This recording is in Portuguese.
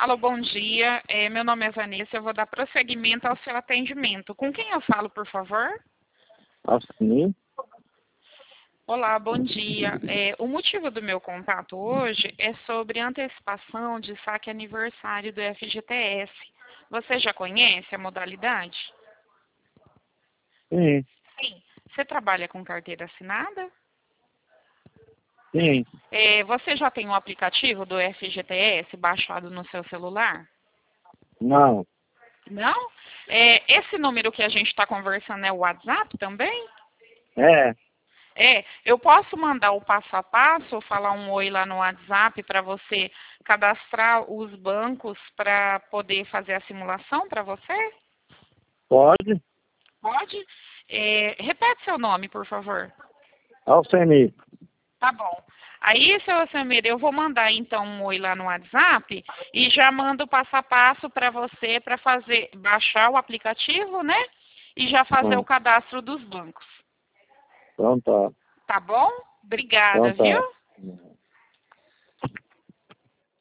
Alô, bom dia. Meu nome é Vanessa, eu vou dar prosseguimento ao seu atendimento. Com quem eu falo, por favor? Assim? Olá, bom dia. O motivo do meu contato hoje é sobre antecipação de saque aniversário do FGTS. Você já conhece a modalidade? Sim, Sim. Você trabalha com carteira assinada? sim. Você já tem um aplicativo do FGTS baixado no seu celular? Não. Não? Esse número que a gente está conversando é o WhatsApp também? É, Eu posso mandar o passo a passo, falar um oi lá no WhatsApp para você cadastrar os bancos para poder fazer a simulação para você? pode. Pode? Repete seu nome, por favor. Alcemir. Tá bom. Aí, seu Samir, eu vou mandar então um oi lá no WhatsApp e já mando o passo a passo para você para fazer, baixar o aplicativo, né? E já fazer o Hum, cadastro dos bancos. Então tá. Tá bom? Obrigada, Então viu? tá.